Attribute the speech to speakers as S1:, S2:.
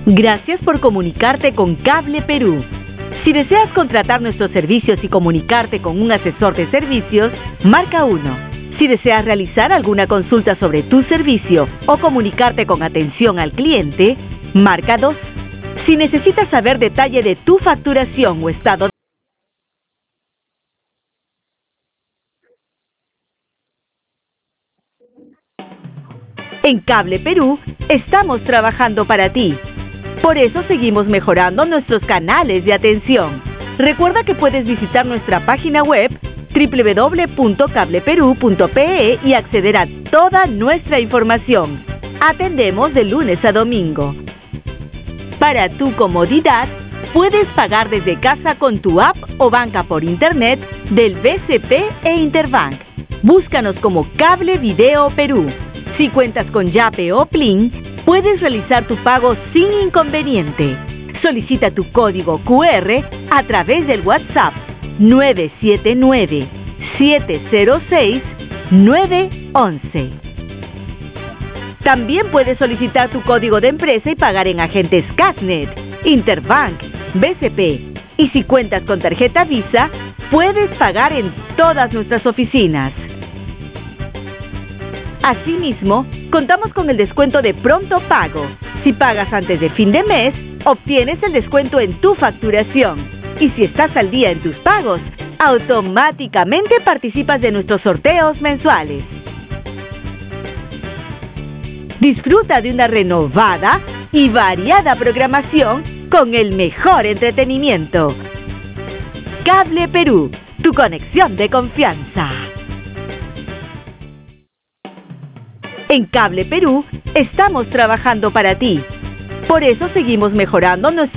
S1: Gracias por comunicarte con Cable Perú. Si deseas contratar nuestros servicios y comunicarte con un asesor de servicios, marca 1. Si deseas realizar alguna consulta sobre tu servicio o comunicarte con atención al cliente, marca 2. Si necesitas saber detalle de tu facturación o estado en Cable Perú, estamos trabajando para ti. Por eso seguimos mejorando nuestros canales de atención. Recuerda que puedes visitar nuestra página web www.cableperu.pe y acceder a toda nuestra información. Atendemos de lunes a domingo. Para tu comodidad, puedes pagar desde casa con tu app o banca por internet del BCP e Interbank. Búscanos como Cable Video Perú. Si cuentas con Yape o Plin, puedes realizar tu pago sin inconveniente. Solicita tu código QR a través del WhatsApp 979-706-911. También puedes solicitar tu código de empresa y pagar en agentes Casnet, Interbank, BCP. Y si cuentas con tarjeta Visa, puedes pagar en todas nuestras oficinas. Asimismo, contamos con el descuento de pronto pago. Si pagas antes de fin de mes, obtienes el descuento en tu facturación. Y si estás al día en tus pagos, automáticamente participas de nuestros sorteos mensuales. Disfruta de una renovada y variada programación con el mejor entretenimiento. Cable Perú, tu conexión de confianza. En Cable Perú, estamos trabajando para ti. Por eso seguimos mejorando nuestro